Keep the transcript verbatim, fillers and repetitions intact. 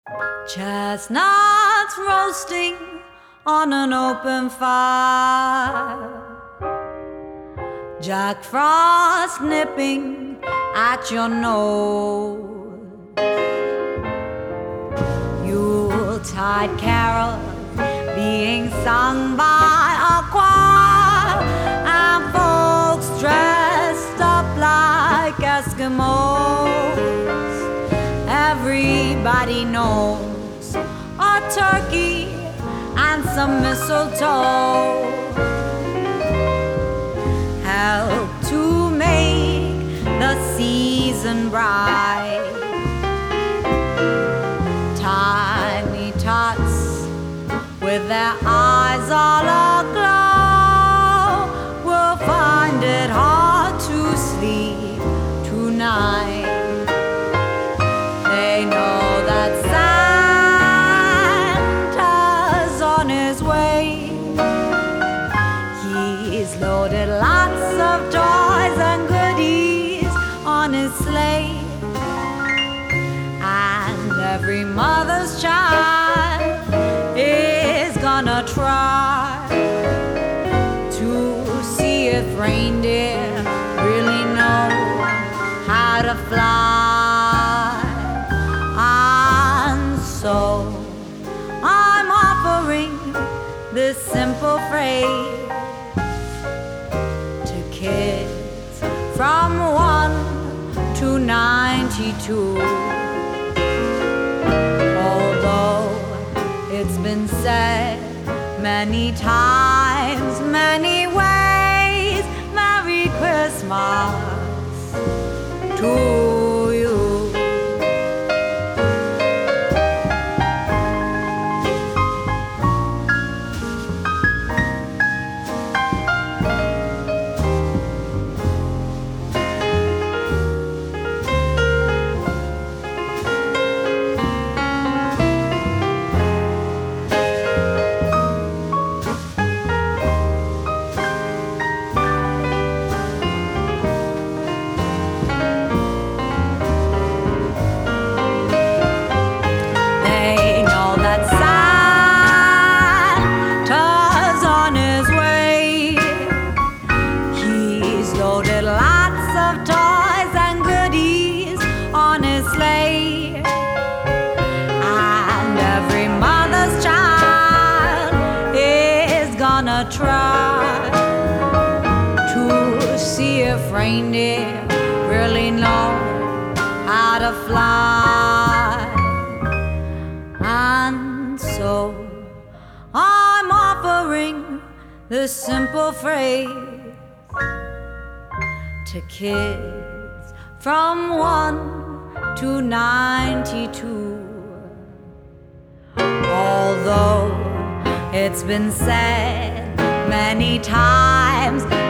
Chestnuts roasting on an open fire, Jack Frost nipping at your nose, Yuletide carols being sung by a choir, and folks dressed up like Eskimos. Everybody knows a turkey and some mistletoe help to make the season bright. Tiny tots with their eyes all aglow will find it hard to sleep tonight. They know that Santa's on his way. He's loaded lots of toys and goodies on his sleigh, and every mother's child is gonna try to see if reindeer really know how to fly. And so I'm offering this simple phrase to kids from one to ninety-two. Although it's been said many times, many ways, Merry Christmas to you. Try to see if reindeer really know how to fly. And so I'm offering this simple phrase to kids from one to ninety-two. Although it's been said many times,